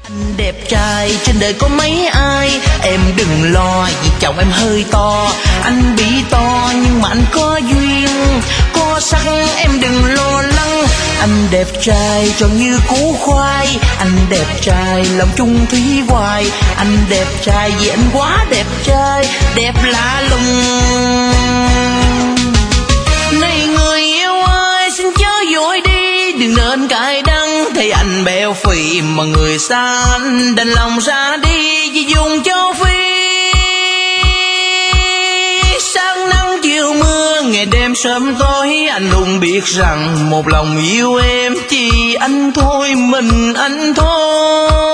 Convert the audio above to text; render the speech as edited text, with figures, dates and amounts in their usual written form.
Anh đẹp trai trên đời có mấy ai, em đừng lo vì chồng em hơi to. Anh bị to nhưng mà anh có duyên, có sắc em đừng lo lắng. Anh đẹp trai tròn như củ khoai, anh đẹp trai lòng chung thủy hoài. Anh đẹp trai vì anh quá đẹp trai, đẹp lạ lùng. Này người yêu ơi xin chớ vội đi, đừng nên cay đắng thấy anh béo phì mà người xa anh đành lòng ra đi vì dùng châu Phi. Sáng nắng chiều mưa ngày đêm sớm tối, anh luôn biết rằng một lòng yêu em chỉ anh thôi, mình anh thôi.